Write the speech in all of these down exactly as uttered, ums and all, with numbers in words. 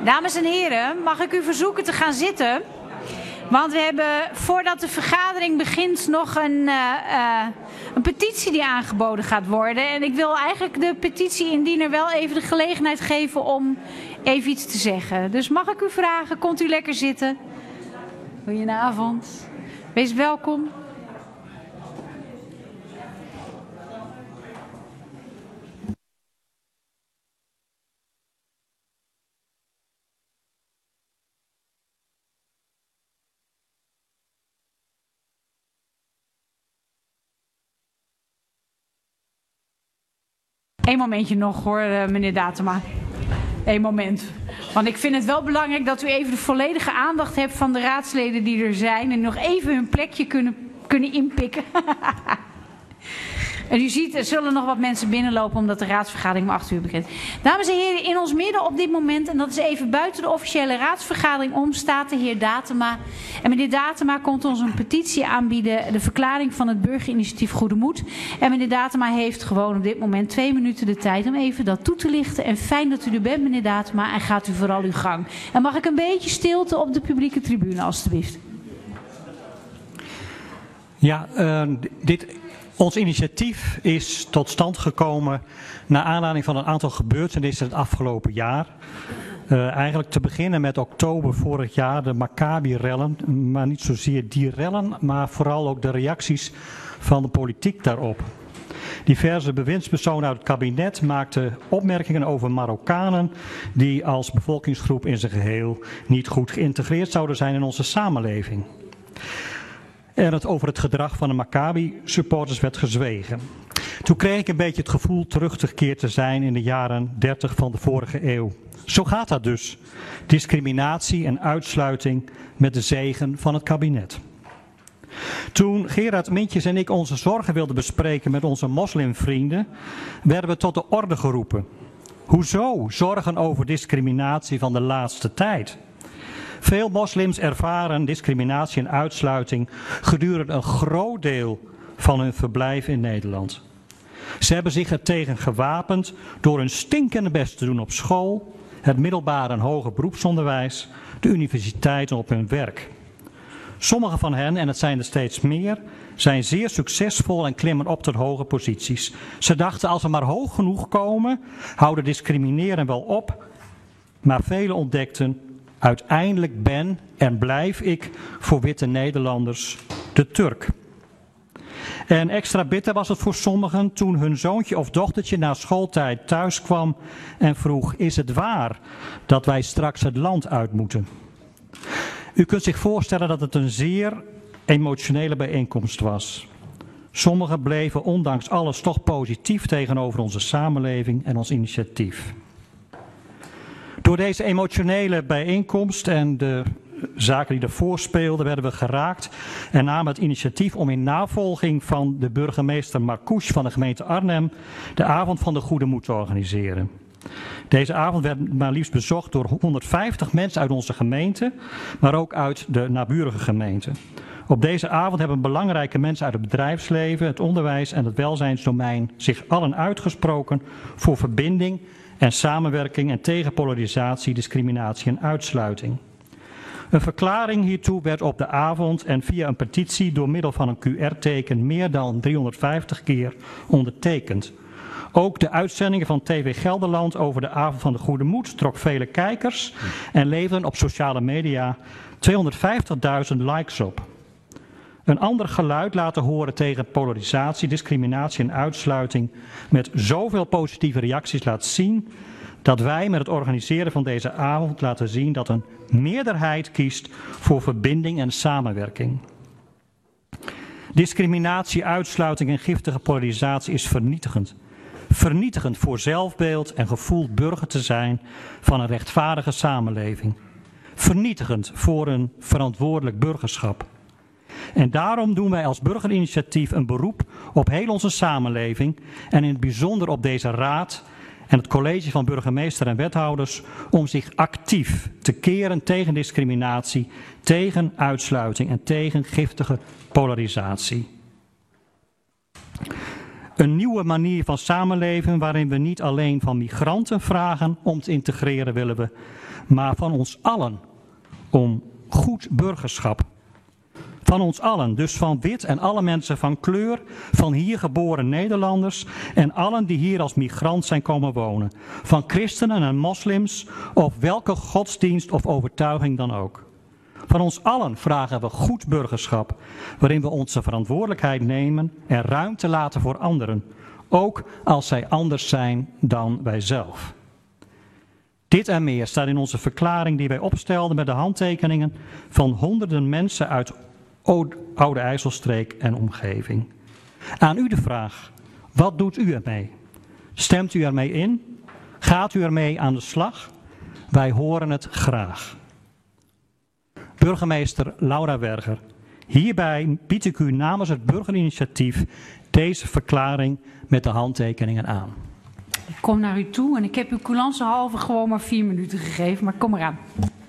Dames en heren, mag ik u verzoeken te gaan zitten? Want we hebben, voordat de vergadering begint, nog een, uh, uh, een petitie die aangeboden gaat worden. En ik wil eigenlijk de petitieindiener wel even de gelegenheid geven om even iets te zeggen. Dus mag ik u vragen, komt u lekker zitten? Goedenavond. Wees welkom. Eén momentje nog hoor, meneer Datema. Eén moment. Want ik vind het wel belangrijk dat u even de volledige aandacht hebt van de raadsleden die er zijn. En nog even hun plekje kunnen, kunnen inpikken. En u ziet, er zullen nog wat mensen binnenlopen omdat de raadsvergadering om acht uur begint. Dames en heren, in ons midden op dit moment, en dat is even buiten de officiële raadsvergadering om, staat de heer Datema. En meneer Datema komt ons een petitie aanbieden, de verklaring van het burgerinitiatief Goede Moed. En meneer Datema heeft gewoon op dit moment twee minuten de tijd om even dat toe te lichten. En fijn dat u er bent, meneer Datema, en gaat u vooral uw gang. En mag ik een beetje stilte op de publieke tribune, alstublieft. Ja, uh, dit... Ons initiatief is tot stand gekomen naar aanleiding van een aantal gebeurtenissen het afgelopen jaar. Uh, eigenlijk te beginnen met oktober vorig jaar, de Maccabi-rellen, maar niet zozeer die rellen, maar vooral ook de reacties van de politiek daarop. Diverse bewindspersonen uit het kabinet maakten opmerkingen over Marokkanen die als bevolkingsgroep in zijn geheel niet goed geïntegreerd zouden zijn in onze samenleving. En het over het gedrag van de Maccabi-supporters werd gezwegen. Toen kreeg ik een beetje het gevoel teruggekeerd te zijn in de jaren dertig van de vorige eeuw. Zo gaat dat dus. Discriminatie en uitsluiting met de zegen van het kabinet. Toen Gerard Mintjes en ik onze zorgen wilden bespreken met onze moslimvrienden, werden we tot de orde geroepen. Hoezo zorgen over discriminatie van de laatste tijd? Veel moslims ervaren discriminatie en uitsluiting gedurende een groot deel van hun verblijf in Nederland. Ze hebben zich er tegen gewapend door hun stinkende best te doen op school, het middelbaar en hoger beroepsonderwijs, de universiteit en op hun werk. Sommige van hen, en het zijn er steeds meer, zijn zeer succesvol en klimmen op tot hoge posities. Ze dachten, als we maar hoog genoeg komen, houden discrimineren wel op, maar velen ontdekten, uiteindelijk ben en blijf ik voor witte Nederlanders de Turk. En extra bitter was het voor sommigen toen hun zoontje of dochtertje na schooltijd thuis kwam en vroeg, is het waar dat wij straks het land uit moeten? U kunt zich voorstellen dat het een zeer emotionele bijeenkomst was. Sommigen bleven ondanks alles toch positief tegenover onze samenleving en ons initiatief. Door deze emotionele bijeenkomst en de zaken die ervoor speelden werden we geraakt en namen het initiatief om in navolging van de burgemeester Marcouch van de gemeente Arnhem de avond van de Goede Moed te organiseren. Deze avond werd maar liefst bezocht door honderdvijftig mensen uit onze gemeente, maar ook uit de naburige gemeenten. Op deze avond hebben belangrijke mensen uit het bedrijfsleven, het onderwijs en het welzijnsdomein zich allen uitgesproken voor verbinding en samenwerking en tegen polarisatie, discriminatie en uitsluiting. Een verklaring hiertoe werd op de avond en via een petitie door middel van een Q R-teken meer dan driehonderdvijftig keer ondertekend. Ook de uitzendingen van T V Gelderland over de avond van de Goede Moed trok vele kijkers en leverden op sociale media tweehonderdvijftigduizend likes op. Een ander geluid laten horen tegen polarisatie, discriminatie en uitsluiting met zoveel positieve reacties laat zien dat wij met het organiseren van deze avond laten zien dat een meerderheid kiest voor verbinding en samenwerking. Discriminatie, uitsluiting en giftige polarisatie is vernietigend. Vernietigend voor zelfbeeld en gevoel burger te zijn van een rechtvaardige samenleving. Vernietigend voor een verantwoordelijk burgerschap. En daarom doen wij als burgerinitiatief een beroep op heel onze samenleving en in het bijzonder op deze raad en het college van burgemeester en wethouders om zich actief te keren tegen discriminatie, tegen uitsluiting en tegen giftige polarisatie. Een nieuwe manier van samenleven waarin we niet alleen van migranten vragen om te integreren willen we, maar van ons allen om goed burgerschap. Van ons allen, dus van wit en alle mensen van kleur, van hier geboren Nederlanders en allen die hier als migrant zijn komen wonen. Van christenen en moslims of welke godsdienst of overtuiging dan ook. Van ons allen vragen we goed burgerschap, waarin we onze verantwoordelijkheid nemen en ruimte laten voor anderen, ook als zij anders zijn dan wij zelf. Dit en meer staat in onze verklaring die wij opstelden met de handtekeningen van honderden mensen uit Oude IJsselstreek en omgeving. Aan u de vraag, wat doet u ermee? Stemt u ermee in? Gaat u ermee aan de slag? Wij horen het graag. Burgemeester Laura Berger, hierbij bied ik u namens het burgerinitiatief deze verklaring met de handtekeningen aan. Ik kom naar u toe en ik heb uw coulance halve gewoon maar vier minuten gegeven, maar kom eraan.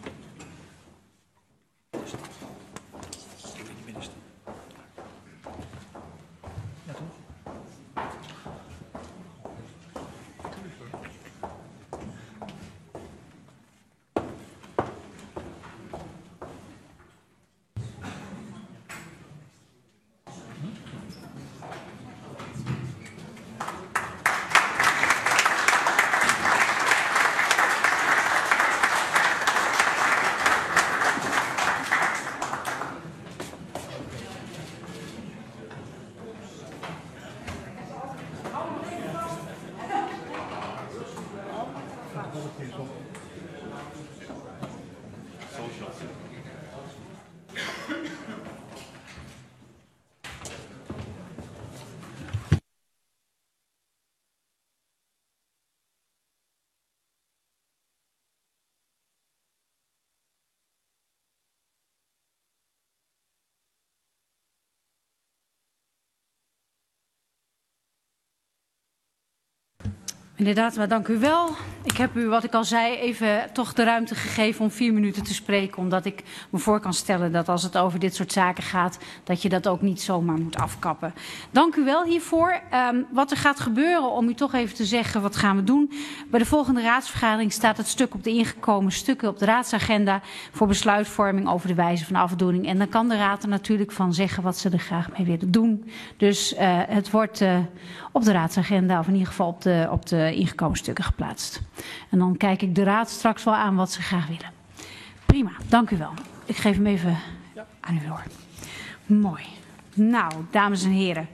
Inderdaad, maar dank u wel. Ik heb u, wat ik al zei, even toch de ruimte gegeven om vier minuten te spreken. Omdat ik me voor kan stellen dat als het over dit soort zaken gaat, dat je dat ook niet zomaar moet afkappen. Dank u wel hiervoor. Um, wat er gaat gebeuren, om u toch even te zeggen, wat gaan we doen? Bij de volgende raadsvergadering staat het stuk op de ingekomen stukken op de raadsagenda voor besluitvorming over de wijze van afdoening. En dan kan de raad er natuurlijk van zeggen wat ze er graag mee willen doen. Dus uh, het wordt uh, op de raadsagenda, of in ieder geval op de, op de ingekomen stukken geplaatst. En dan kijk ik de raad straks wel aan wat ze graag willen. Prima, dank u wel. Ik geef hem even aan u door. Mooi. Nou, dames en heren.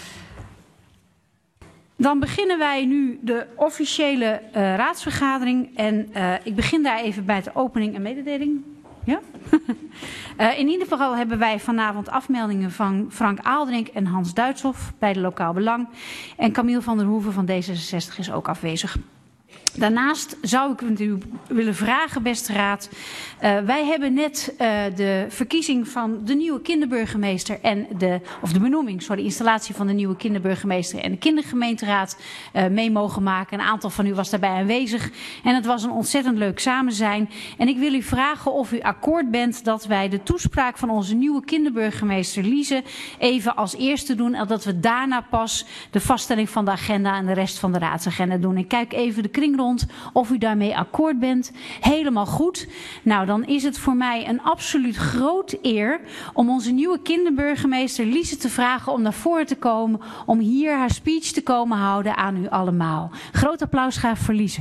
Dan beginnen wij nu de officiële uh, raadsvergadering. En uh, ik begin daar even bij de opening en mededeling. Ja? uh, in ieder geval hebben wij vanavond afmeldingen van Frank Aalderink en Hans Duitshoff bij de Lokaal Belang. En Camille van der Hoeven van D zesenzestig is ook afwezig. Daarnaast zou ik u willen vragen, beste raad. Uh, wij hebben net uh, de verkiezing van de nieuwe kinderburgemeester en de, of de benoeming, sorry, installatie van de nieuwe kinderburgemeester en de kindergemeenteraad uh, mee mogen maken. Een aantal van u was daarbij aanwezig en het was een ontzettend leuk samen zijn. En ik wil u vragen of u akkoord bent dat wij de toespraak van onze nieuwe kinderburgemeester Liese even als eerste doen en dat we daarna pas de vaststelling van de agenda en de rest van de raadsagenda doen. Ik kijk even de kring rond of u daarmee akkoord bent. Helemaal goed. Nou, dan is het voor mij een absoluut groot eer om onze nieuwe kinderburgemeester Liese te vragen om naar voren te komen, om hier haar speech te komen houden aan u allemaal. Groot applaus graag voor Liese.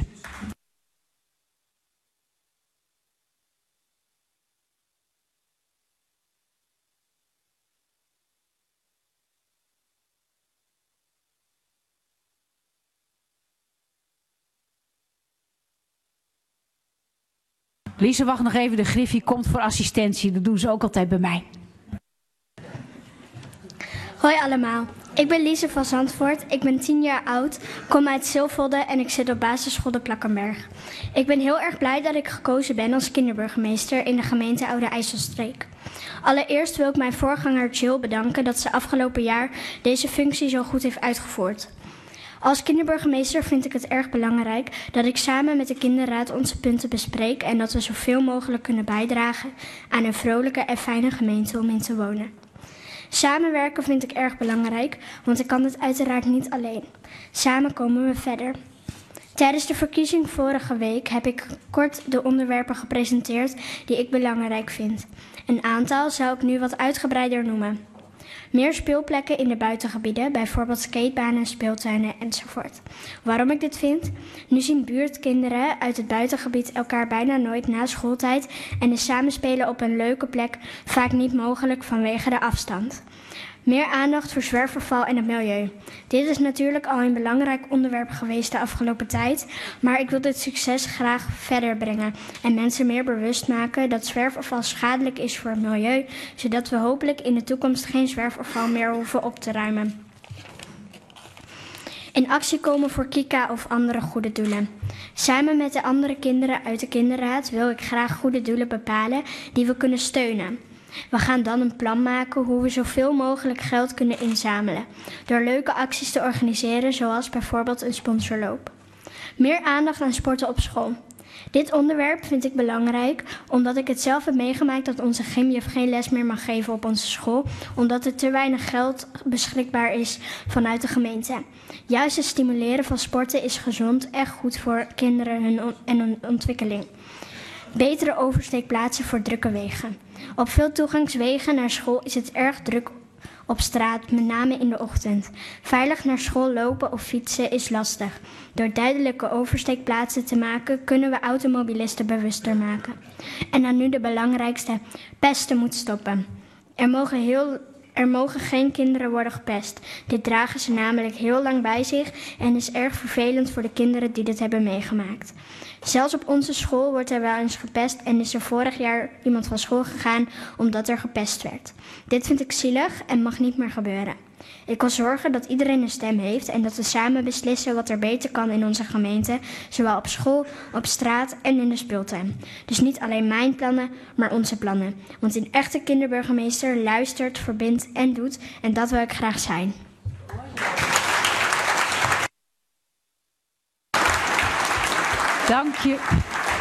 Liese, wacht nog even. De Griffie komt voor assistentie. Dat doen ze ook altijd bij mij. Hoi allemaal. Ik ben Liese van Zandvoort. Ik ben tien jaar oud, kom uit Zilvolde en ik zit op basisschool de Plakkenberg. Ik ben heel erg blij dat ik gekozen ben als kinderburgemeester in de gemeente Oude IJsselstreek. Allereerst wil ik mijn voorganger Jill bedanken dat ze afgelopen jaar deze functie zo goed heeft uitgevoerd. Als kinderburgemeester vind ik het erg belangrijk dat ik samen met de kinderraad onze punten bespreek en dat we zoveel mogelijk kunnen bijdragen aan een vrolijke en fijne gemeente om in te wonen. Samenwerken vind ik erg belangrijk, want ik kan het uiteraard niet alleen. Samen komen we verder. Tijdens de verkiezing vorige week heb ik kort de onderwerpen gepresenteerd die ik belangrijk vind. Een aantal zou ik nu wat uitgebreider noemen. Meer speelplekken in de buitengebieden, bijvoorbeeld skatebanen, speeltuinen enzovoort. Waarom ik dit vind? Nu zien buurtkinderen uit het buitengebied elkaar bijna nooit na schooltijd en is samenspelen op een leuke plek vaak niet mogelijk vanwege de afstand. Meer aandacht voor zwerfafval en het milieu. Dit is natuurlijk al een belangrijk onderwerp geweest de afgelopen tijd, maar ik wil dit succes graag verder brengen en mensen meer bewust maken dat zwerfafval schadelijk is voor het milieu, zodat we hopelijk in de toekomst geen zwerfafval meer hoeven op te ruimen. In actie komen voor Kika of andere goede doelen. Samen met de andere kinderen uit de kinderraad wil ik graag goede doelen bepalen die we kunnen steunen. We gaan dan een plan maken hoe we zoveel mogelijk geld kunnen inzamelen, door leuke acties te organiseren, zoals bijvoorbeeld een sponsorloop. Meer aandacht aan sporten op school. Dit onderwerp vind ik belangrijk, omdat ik het zelf heb meegemaakt dat onze gymjuf geen les meer mag geven op onze school, omdat er te weinig geld beschikbaar is vanuit de gemeente. Juist het stimuleren van sporten is gezond en goed voor kinderen hun on- en hun ontwikkeling. Betere oversteekplaatsen voor drukke wegen. Op veel toegangswegen naar school is het erg druk op straat, met name in de ochtend. Veilig naar school lopen of fietsen is lastig. Door duidelijke oversteekplaatsen te maken, kunnen we automobilisten bewuster maken. En dan nu de belangrijkste: pesten moet stoppen. Er mogen heel... Er mogen geen kinderen worden gepest. Dit dragen ze namelijk heel lang bij zich en is erg vervelend voor de kinderen die dit hebben meegemaakt. Zelfs op onze school wordt er wel eens gepest en is er vorig jaar iemand van school gegaan omdat er gepest werd. Dit vind ik zielig en mag niet meer gebeuren. Ik wil zorgen dat iedereen een stem heeft en dat we samen beslissen wat er beter kan in onze gemeente, zowel op school, op straat en in de speeltuin. Dus niet alleen mijn plannen, maar onze plannen. Want een echte kinderburgemeester luistert, verbindt en doet en dat wil ik graag zijn. Dank je.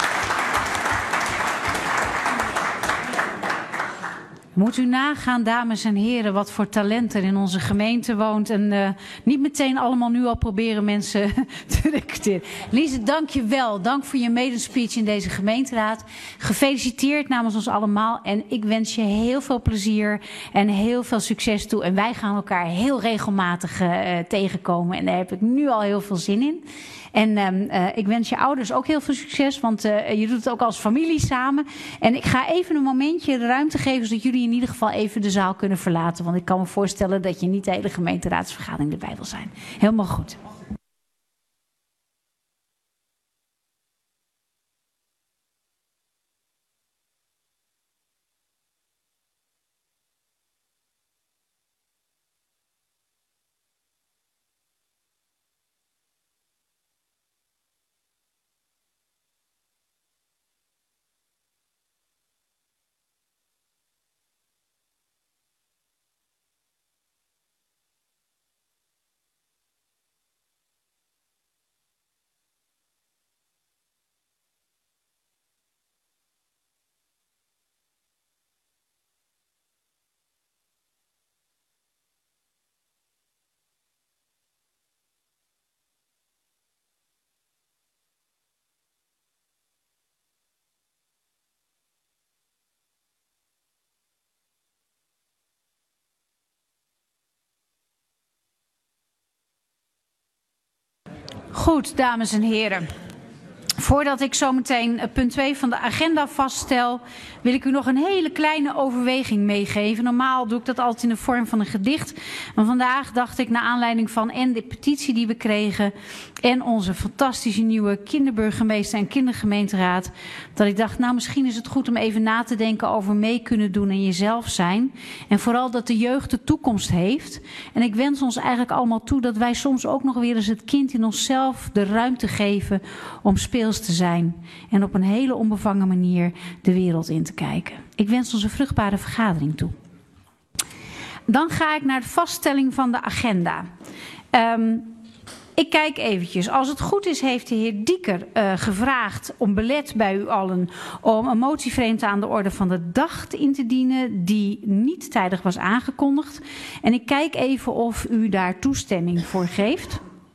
Moet u nagaan, dames en heren, wat voor talent er in onze gemeente woont. En uh, niet meteen allemaal nu al proberen mensen te recruteren. Lise, dank je wel. Dank voor je medespeech in deze gemeenteraad. Gefeliciteerd namens ons allemaal. En ik wens je heel veel plezier en heel veel succes toe. En wij gaan elkaar heel regelmatig uh, tegenkomen. En daar heb ik nu al heel veel zin in. En uh, ik wens je ouders ook heel veel succes, want uh, je doet het ook als familie samen. En ik ga even een momentje de ruimte geven, zodat jullie in ieder geval even de zaal kunnen verlaten. Want ik kan me voorstellen dat je niet de hele gemeenteraadsvergadering erbij wil zijn. Helemaal goed. Goed, dames en heren. Voordat ik zo meteen punt twee van de agenda vaststel, wil ik u nog een hele kleine overweging meegeven. Normaal doe ik dat altijd in de vorm van een gedicht. Maar vandaag dacht ik, naar aanleiding van en de petitie die we kregen en onze fantastische nieuwe kinderburgemeester en kindergemeenteraad, dat ik dacht, nou misschien is het goed om even na te denken over mee kunnen doen en jezelf zijn. En vooral dat de jeugd de toekomst heeft. En ik wens ons eigenlijk allemaal toe dat wij soms ook nog weer eens het kind in onszelf de ruimte geven om speels te zijn. En op een hele onbevangen manier de wereld in te kijken. Ik wens ons een vruchtbare vergadering toe. Dan ga ik naar de vaststelling van de agenda. Um, Ik kijk eventjes. Als het goed is, heeft de heer Dieker uh, gevraagd om belet bij u allen om een motie vreemd aan de orde van de dag in te dienen die niet tijdig was aangekondigd. En ik kijk even of u daar toestemming voor geeft.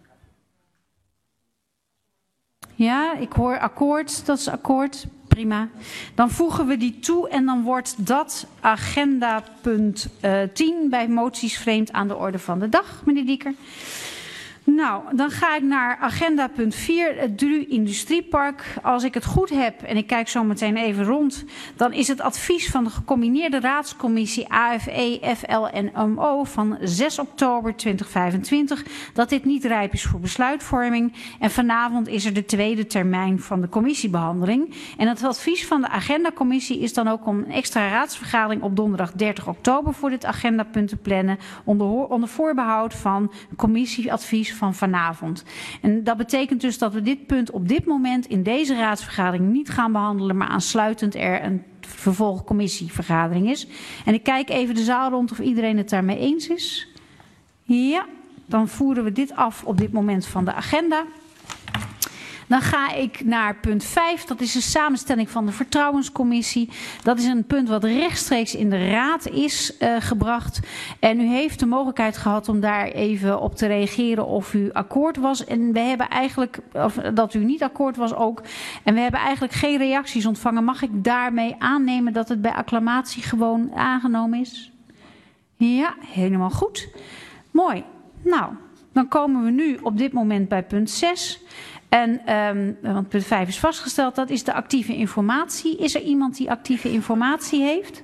Ja, ik hoor akkoord. Dat is akkoord. Prima. Dan voegen we die toe en dan wordt dat agenda punt uh, tien bij moties vreemd aan de orde van de dag, meneer Dieker. Nou, dan ga ik naar agenda punt vier, het D R U Industriepark. Als ik het goed heb, en ik kijk zo meteen even rond, dan is het advies van de gecombineerde raadscommissie A F E, F L en M O van zes oktober tweeduizend vijfentwintig dat dit niet rijp is voor besluitvorming. En vanavond is er de tweede termijn van de commissiebehandeling. En het advies van de agendacommissie is dan ook om een extra raadsvergadering op donderdag dertig oktober voor dit agendapunt te plannen, onder, onder voorbehoud van commissieadvies van vanavond. En dat betekent dus dat we dit punt op dit moment in deze raadsvergadering niet gaan behandelen, maar aansluitend er een vervolgcommissievergadering is. En ik kijk even de zaal rond of iedereen het daarmee eens is. Ja, dan voeren we dit af op dit moment van de agenda. Dan ga ik naar punt vijf, dat is de samenstelling van de vertrouwenscommissie. Dat is een punt wat rechtstreeks in de raad is uh, gebracht. En u heeft de mogelijkheid gehad om daar even op te reageren of u akkoord was. En we hebben eigenlijk, of dat u niet akkoord was ook. En we hebben eigenlijk geen reacties ontvangen. Mag ik daarmee aannemen dat het bij acclamatie gewoon aangenomen is? Ja, helemaal goed. Mooi. Nou, dan komen we nu op dit moment bij punt zes. En, um, want punt vijf is vastgesteld, dat is de actieve informatie. Is er iemand die actieve informatie heeft?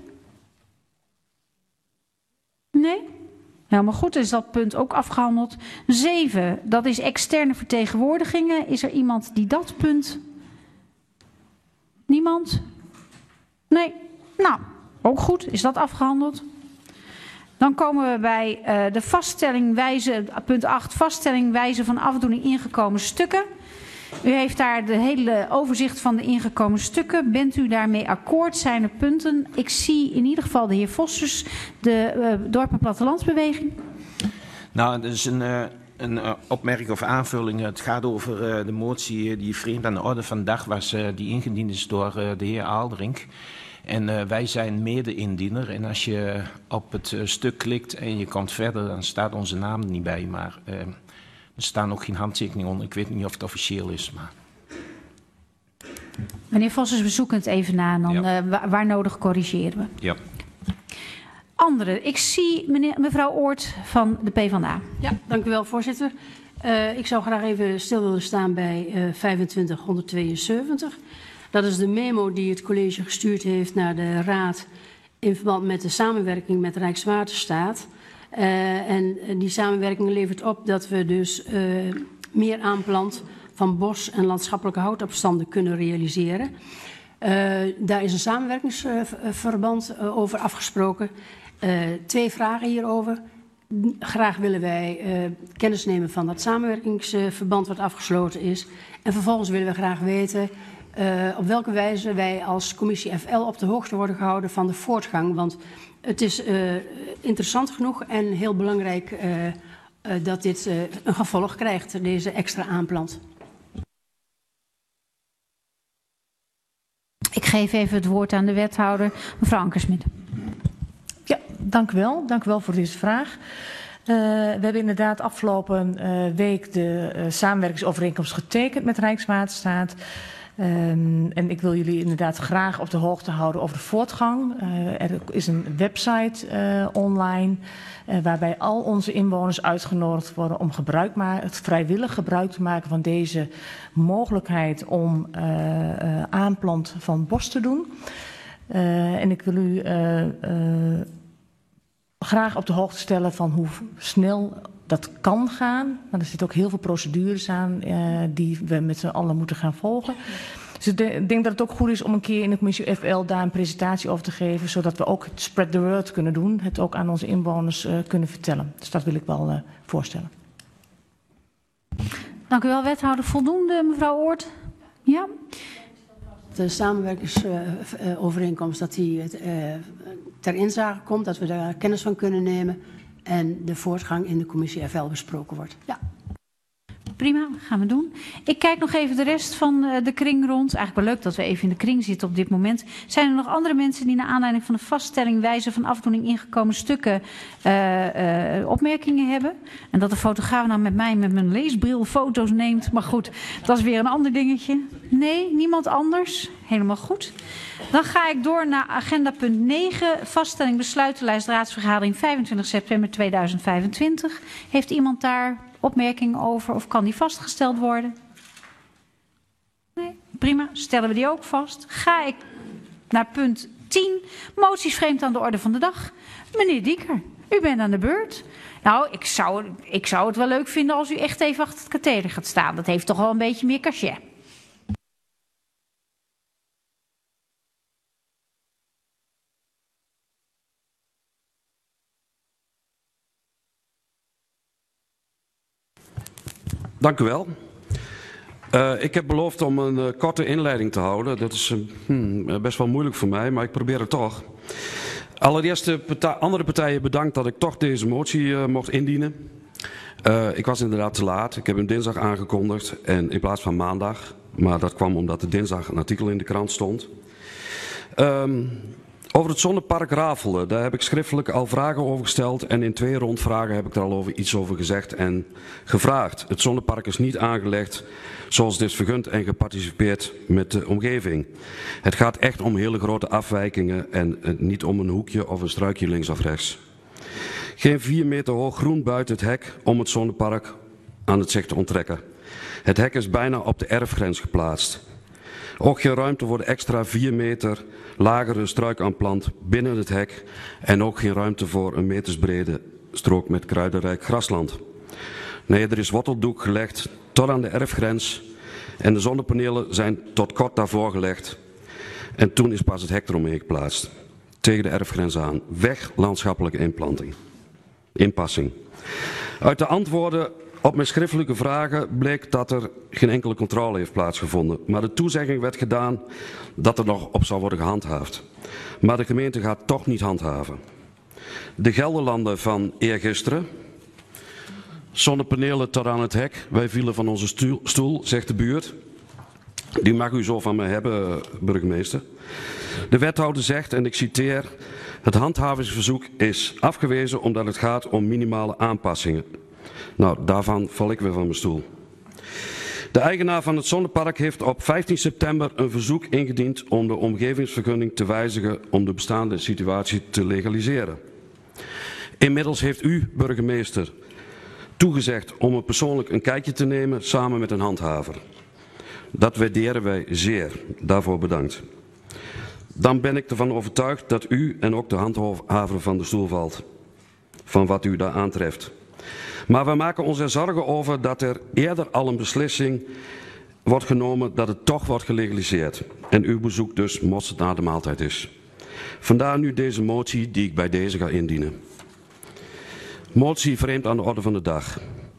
Nee? Helemaal goed, is dat punt ook afgehandeld. zeven, dat is externe vertegenwoordigingen. Is er iemand die dat punt? Niemand? Nee? Nou, ook goed, is dat afgehandeld. Dan komen we bij uh, de vaststelling wijze, punt acht, vaststelling wijze van afdoening ingekomen stukken. U heeft daar de hele overzicht van de ingekomen stukken. Bent u daarmee akkoord? Zijn er punten? Ik zie in ieder geval de heer Vossers, de uh, Dorp- en Plattelandsbeweging. Nou, dat is een, uh, een uh, opmerking of aanvulling. Het gaat over uh, de motie die vreemd aan de orde van de dag was, uh, die ingediend is door uh, de heer Aalderink. En uh, wij zijn mede-indiener en als je op het uh, stuk klikt en je komt verder, dan staat onze naam er niet bij. Maar uh, er staan ook geen handtekeningen onder. Ik weet niet of het officieel is. Maar... Meneer Vossers, we zoeken het even na en dan ja. uh, waar, waar nodig corrigeren we. Ja. Anderen, ik zie meneer, mevrouw Oort van de PvdA. Ja, dank u wel, voorzitter. Uh, ik zou graag even stil willen staan bij uh, vijfentwintig honderdtweeënzeventig. Dat is de memo die het college gestuurd heeft naar de raad in verband met de samenwerking met Rijkswaterstaat. Uh, en die samenwerking levert op dat we dus uh, meer aanplant van bos- en landschappelijke houtafstanden kunnen realiseren. Uh, daar is een samenwerkingsverband uh, over afgesproken. Uh, twee vragen hierover. Graag willen wij uh, kennis nemen van dat samenwerkingsverband wat afgesloten is. En vervolgens willen we graag weten uh, op welke wijze wij als commissie F L op de hoogte worden gehouden van de voortgang. Want het is uh, interessant genoeg en heel belangrijk uh, uh, dat dit uh, een gevolg krijgt, deze extra aanplant. Ik geef even het woord aan de wethouder, mevrouw Ankersmit. Ja, dank u wel. Dank u wel voor deze vraag. Uh, we hebben inderdaad afgelopen uh, week de uh, samenwerkingsovereenkomst getekend met Rijkswaterstaat. Um, en ik wil jullie inderdaad graag op de hoogte houden over de voortgang. Uh, er is een website uh, online uh, waarbij al onze inwoners uitgenodigd worden om gebruik ma- het vrijwillig gebruik te maken van deze mogelijkheid om uh, uh, aanplant van bos te doen. Uh, en ik wil u uh, uh, graag op de hoogte stellen van hoe snel dat kan gaan. Maar er zitten ook heel veel procedures aan uh, die we met z'n allen moeten gaan volgen. Dus ik de, denk dat het ook goed is om een keer in de commissie F L daar een presentatie over te geven, zodat we ook het spread the word kunnen doen, het ook aan onze inwoners uh, kunnen vertellen. Dus dat wil ik wel uh, voorstellen. Dank u wel, wethouder. Voldoende, mevrouw Oort? Ja? De samenwerkingsovereenkomst, dat die uh, ter inzage komt, dat we daar kennis van kunnen nemen en de voortgang in de commissie F L besproken wordt. Ja. prima, gaan we doen. Ik kijk nog even de rest van uh, de kring rond. Eigenlijk wel leuk dat we even in de kring zitten op dit moment. Zijn er nog andere mensen die naar aanleiding van de vaststelling wijze van afdoening ingekomen stukken uh, uh, opmerkingen hebben? En dat de fotograaf nou met mij met mijn leesbril foto's neemt. Maar goed, dat is weer een ander dingetje. Nee, niemand anders? Helemaal goed. Dan ga ik door naar agenda punt negen. Vaststelling besluitenlijst raadsvergadering vijfentwintig september tweeduizend vijfentwintig. Heeft iemand daar opmerkingen over of kan die vastgesteld worden? Nee, prima. Stellen we die ook vast. Ga ik naar punt tien. Moties vreemd aan de orde van de dag. Meneer Dieker, u bent aan de beurt. Nou, ik zou, ik zou het wel leuk vinden als u echt even achter het katheder gaat staan. Dat heeft toch wel een beetje meer cachet. Dank u wel. Uh, ik heb beloofd om een uh, korte inleiding te houden. Dat is uh, hmm, best wel moeilijk voor mij, maar ik probeer het toch. Allereerst de partij, andere partijen bedankt dat ik toch deze motie uh, mocht indienen. Uh, ik was inderdaad te laat. Ik heb hem dinsdag aangekondigd en in plaats van maandag. Maar dat kwam omdat er dinsdag een artikel in de krant stond. Um, Over het zonnepark Rafelen, daar heb ik schriftelijk al vragen over gesteld en in twee rondvragen heb ik er al over iets over gezegd en gevraagd. Het zonnepark is niet aangelegd zoals het is vergund en geparticipeerd met de omgeving. Het gaat echt om hele grote afwijkingen en niet om een hoekje of een struikje links of rechts. Geen vier meter hoog groen buiten het hek om het zonnepark aan het zicht te onttrekken. Het hek is bijna op de erfgrens geplaatst. Ook geen ruimte voor de extra vier meter lagere struikaanplant binnen het hek en ook geen ruimte voor een metersbrede strook met kruidenrijk grasland. Nee, er is worteldoek gelegd tot aan de erfgrens en de zonnepanelen zijn tot kort daarvoor gelegd. En toen is pas het hek eromheen geplaatst. Tegen de erfgrens aan. Weg landschappelijke inplanting. Inpassing. Uit de antwoorden op mijn schriftelijke vragen bleek dat er geen enkele controle heeft plaatsgevonden. Maar de toezegging werd gedaan dat er nog op zou worden gehandhaafd. Maar de gemeente gaat toch niet handhaven. De Gelderlanden van eergisteren. Zonnepanelen tot aan het hek. Wij vielen van onze stoel, stoel, zegt de buurt. Die mag u zo van me hebben, burgemeester. De wethouder zegt, en ik citeer, het handhavingsverzoek is afgewezen omdat het gaat om minimale aanpassingen. Nou, daarvan val ik weer van mijn stoel. De eigenaar van het zonnepark heeft op vijftien september een verzoek ingediend om de omgevingsvergunning te wijzigen om de bestaande situatie te legaliseren. Inmiddels heeft u, burgemeester, toegezegd om er persoonlijk een kijkje te nemen samen met een handhaver. Dat waarderen wij zeer. Daarvoor bedankt. Dan ben ik ervan overtuigd dat u en ook de handhaver van de stoel valt. Van wat u daar aantreft. Maar we maken ons er zorgen over dat er eerder al een beslissing wordt genomen dat het toch wordt gelegaliseerd. En uw bezoek dus mosterd na de maaltijd is. Vandaar nu deze motie die ik bij deze ga indienen. Motie vreemd aan de orde van de dag.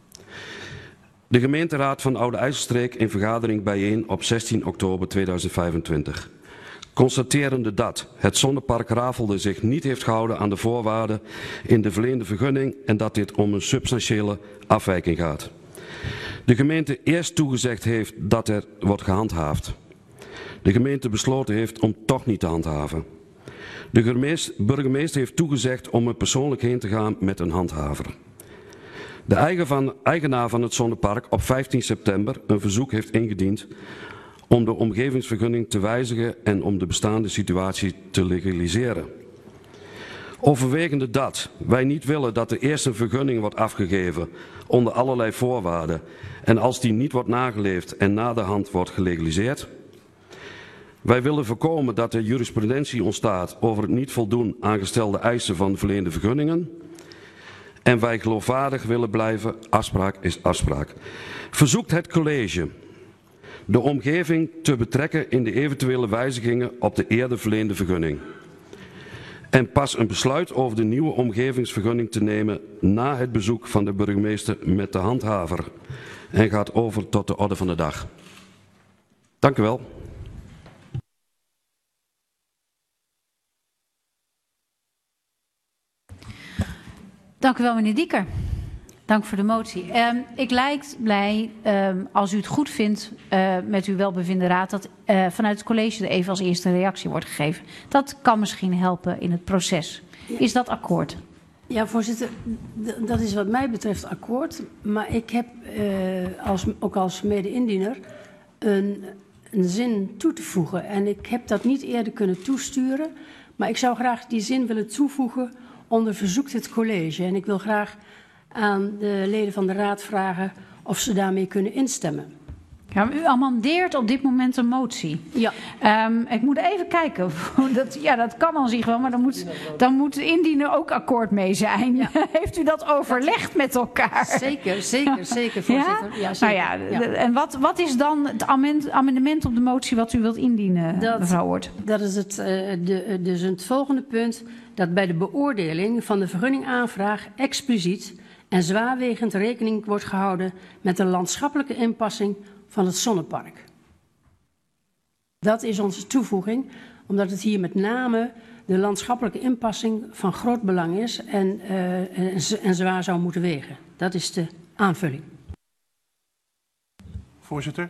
De gemeenteraad van Oude IJsselstreek in vergadering bijeen op zestien oktober tweeduizend vijfentwintig. Constaterende dat het zonnepark Rafelde zich niet heeft gehouden aan de voorwaarden in de verleende vergunning en dat dit om een substantiële afwijking gaat. De gemeente eerst toegezegd heeft dat er wordt gehandhaafd. De gemeente besloten heeft om toch niet te handhaven. De burgemeester heeft toegezegd om er persoonlijk heen te gaan met een handhaver. De eigenaar van het zonnepark op vijftien september een verzoek heeft ingediend om de omgevingsvergunning te wijzigen en om de bestaande situatie te legaliseren. Overwegende dat wij niet willen dat er eerst een vergunning wordt afgegeven onder allerlei voorwaarden en als die niet wordt nageleefd en naderhand wordt gelegaliseerd. Wij willen voorkomen dat er jurisprudentie ontstaat over het niet voldoen aan gestelde eisen van verleende vergunningen. En wij geloofwaardig willen blijven, afspraak is afspraak. Verzoekt het college de omgeving te betrekken in de eventuele wijzigingen op de eerder verleende vergunning. En pas een besluit over de nieuwe omgevingsvergunning te nemen na het bezoek van de burgemeester met de handhaver. En gaat over tot de orde van de dag. Dank u wel. Dank u wel, meneer Dieker. Dank voor de motie. Um, ik lijkt blij, um, als u het goed vindt uh, met uw welbevinde raad, dat uh, vanuit het college er even als eerste reactie wordt gegeven. Dat kan misschien helpen in het proces. Is dat akkoord? Ja, voorzitter, dat is wat mij betreft akkoord. Maar ik heb uh, als, ook als mede-indiener een, een zin toe te voegen. En ik heb dat niet eerder kunnen toesturen. Maar ik zou graag die zin willen toevoegen onder verzoekt het college. En ik wil graag aan de leden van de raad vragen of ze daarmee kunnen instemmen. Ja, u amendeert op dit moment een motie. Ja. Um, ik moet even kijken. Dat, ja, dat kan aan zich wel, maar dan moet, dan moet de indiener ook akkoord mee zijn. Ja. Heeft u dat overlegd met elkaar? Zeker, zeker, zeker, voorzitter. Ja? Ja, zeker. Nou ja, ja. En wat, wat is dan het amendement op de motie wat u wilt indienen, dat, mevrouw Oort? Dat is het, uh, de, dus het volgende punt, dat bij de beoordeling van de vergunningaanvraag expliciet en zwaarwegend rekening wordt gehouden met de landschappelijke inpassing van het zonnepark. Dat is onze toevoeging, omdat het hier met name de landschappelijke inpassing van groot belang is en, uh, en, en zwaar zou moeten wegen. Dat is de aanvulling. Voorzitter.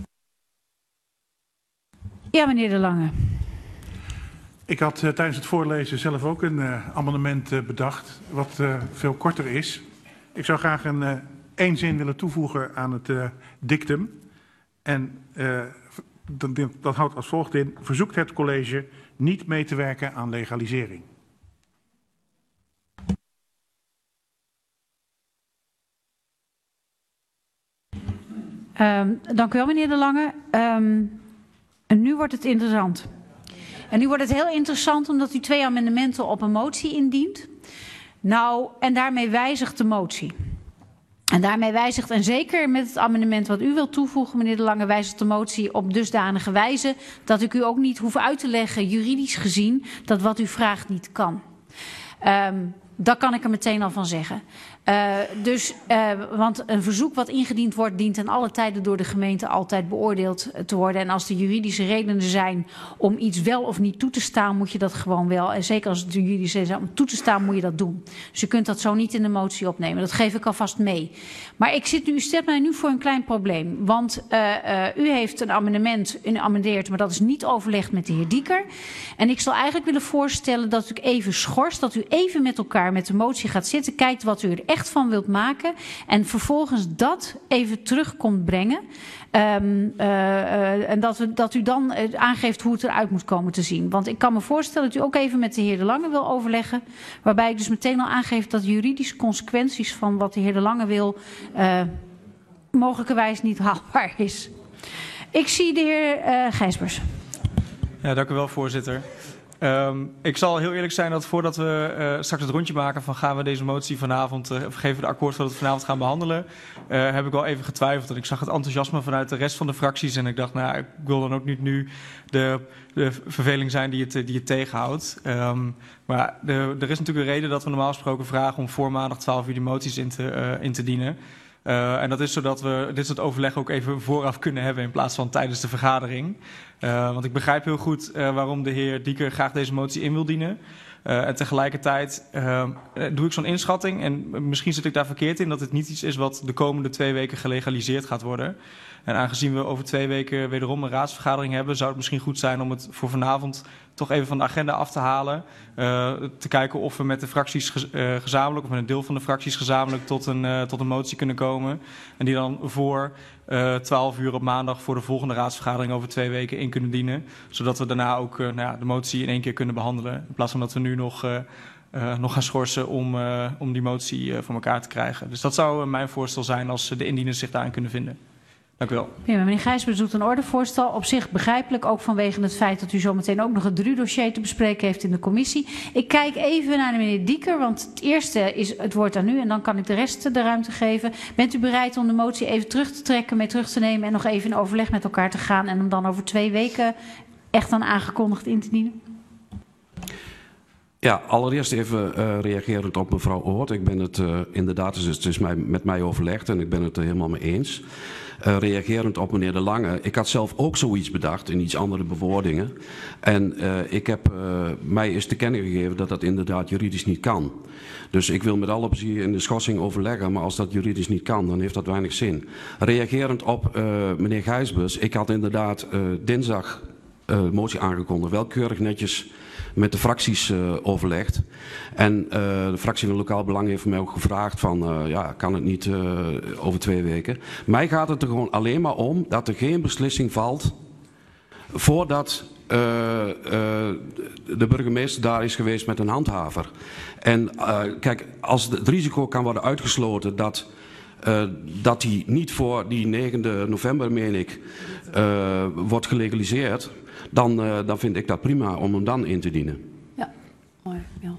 Ja, meneer De Lange. Ik had uh, tijdens het voorlezen zelf ook een uh, amendement uh, bedacht, wat uh, veel korter is. Ik zou graag een uh, één zin willen toevoegen aan het uh, dictum. En uh, dat, dat houdt als volgt in: verzoekt het college niet mee te werken aan legalisering. Um, dank u wel, meneer De Lange. Um, en nu wordt het interessant. En nu wordt het heel interessant omdat u twee amendementen op een motie indient. Nou, en daarmee wijzigt de motie. En daarmee wijzigt, en zeker met het amendement wat u wilt toevoegen, meneer De Lange, wijzigt de motie op dusdanige wijze dat ik u ook niet hoef uit te leggen, juridisch gezien, dat wat u vraagt niet kan. Um, daar kan ik er meteen al van zeggen. Uh, dus, uh, want een verzoek wat ingediend wordt, dient ten alle tijden door de gemeente altijd beoordeeld te worden. En als er juridische redenen zijn om iets wel of niet toe te staan, moet je dat gewoon wel. En zeker als het juridische redenen zijn om toe te staan, moet je dat doen. Dus je kunt dat zo niet in de motie opnemen. Dat geef ik alvast mee. Maar ik zit nu, u stelt mij nu voor een klein probleem. Want uh, uh, u heeft een amendement amendeerd, maar dat is niet overlegd met de heer Dieker. En ik zal eigenlijk willen voorstellen dat u even schorst, dat u even met elkaar met de motie gaat zitten, kijkt wat u er echt van wilt maken en vervolgens dat even terug komt brengen. Um, uh, uh, en dat, we, dat u dan uh, aangeeft hoe het eruit moet komen te zien. Want ik kan me voorstellen dat u ook even met de heer De Lange wil overleggen, waarbij ik dus meteen al aangeef dat de juridische consequenties van wat de heer De Lange wil uh, mogelijkerwijs niet haalbaar is. Ik zie de heer uh, Gijsbers. Ja, dank u wel, voorzitter. Um, ik zal heel eerlijk zijn dat voordat we uh, straks het rondje maken van gaan we deze motie vanavond, uh, of geven we de akkoord dat we het vanavond gaan behandelen, uh, heb ik wel even getwijfeld. En ik zag het enthousiasme vanuit de rest van de fracties en ik dacht, nou, ik wil dan ook niet nu de, de verveling zijn die het, die het tegenhoudt. Um, maar de, er is natuurlijk een reden dat we normaal gesproken vragen om voor maandag twaalf uur die moties in te, uh, in te dienen. Uh, en dat is zodat we dit soort overleg ook even vooraf kunnen hebben in plaats van tijdens de vergadering. Uh, want ik begrijp heel goed uh, waarom de heer Dieker graag deze motie in wil dienen. Uh, en tegelijkertijd uh, doe ik zo'n inschatting, en misschien zit ik daar verkeerd in, dat het niet iets is wat de komende twee weken gelegaliseerd gaat worden. En aangezien we over twee weken wederom een raadsvergadering hebben, zou het misschien goed zijn om het voor vanavond toch even van de agenda af te halen. Uh, te kijken of we met de fracties gez uh, gezamenlijk, of met een deel van de fracties gezamenlijk, tot een, uh, tot een motie kunnen komen. En die dan voor uh, twaalf uur op maandag voor de volgende raadsvergadering over twee weken in kunnen dienen. Zodat we daarna ook uh, nou ja, de motie in één keer kunnen behandelen. In plaats van dat we nu nog, uh, uh, nog gaan schorsen om, uh, om die motie uh, voor elkaar te krijgen. Dus dat zou uh, mijn voorstel zijn als de indieners zich daarin kunnen vinden. Dank u wel. Ja, meneer Gijsbers doet een ordevoorstel. Op zich begrijpelijk, ook vanwege het feit dat u zometeen ook nog het D R U-dossier te bespreken heeft in de commissie. Ik kijk even naar de meneer Dieker, want het eerste is het woord aan u en dan kan ik de rest de ruimte geven. Bent u bereid om de motie even terug te trekken, mee terug te nemen en nog even in overleg met elkaar te gaan en hem dan over twee weken echt dan aangekondigd in te dienen? Ja, allereerst even uh, reagerend op mevrouw Oort. Ik ben het uh, inderdaad, dus het is mij, met mij overlegd en ik ben het er helemaal mee eens. Uh, reagerend op meneer De Lange. Ik had zelf ook zoiets bedacht in iets andere bewoordingen. En uh, ik heb uh, mij is te kennen gegeven dat dat inderdaad juridisch niet kan. Dus ik wil met alle plezier in de schorsing overleggen, maar als dat juridisch niet kan, dan heeft dat weinig zin. Reagerend op uh, meneer Gijsbers. Ik had inderdaad uh, dinsdag uh, motie aangekondigd, wel keurig netjes met de fracties uh, overlegd. En uh, de fractie van Lokaal Belang heeft mij ook gevraagd van, uh, ja, kan het niet uh, over twee weken. Mij gaat het er gewoon alleen maar om dat er geen beslissing valt voordat uh, uh, de burgemeester daar is geweest met een handhaver. En uh, kijk, als het risico kan worden uitgesloten dat Uh, dat die niet voor die negende november, meen ik, uh, wordt gelegaliseerd, dan, uh, dan vind ik dat prima om hem dan in te dienen. Ja, mooi. Ja.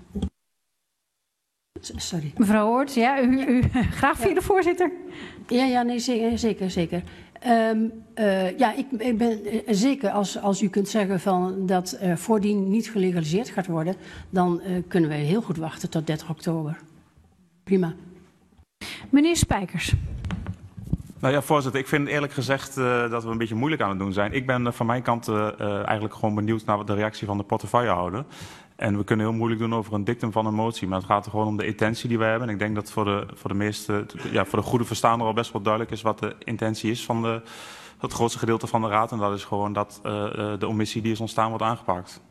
Sorry. Mevrouw Oort, ja, u, u graag via de voorzitter. Ja, ja, nee, zeker, zeker, zeker. Um, uh, ja, ik, ik ben uh, zeker als, als u kunt zeggen van dat uh, voordien niet gelegaliseerd gaat worden, dan uh, kunnen wij heel goed wachten tot dertig oktober. Prima. Meneer Spijkers. Nou ja, voorzitter, ik vind eerlijk gezegd uh, dat we een beetje moeilijk aan het doen zijn. Ik ben uh, van mijn kant uh, uh, eigenlijk gewoon benieuwd naar de reactie van de portefeuillehouder. En we kunnen heel moeilijk doen over een dictum van een motie, maar het gaat er gewoon om de intentie die wij hebben. En ik denk dat voor de, voor de meeste, ja, voor de goede verstaander al best wel duidelijk is wat de intentie is van de, het grootste gedeelte van de raad. En dat is gewoon dat uh, de omissie die is ontstaan wordt aangepakt.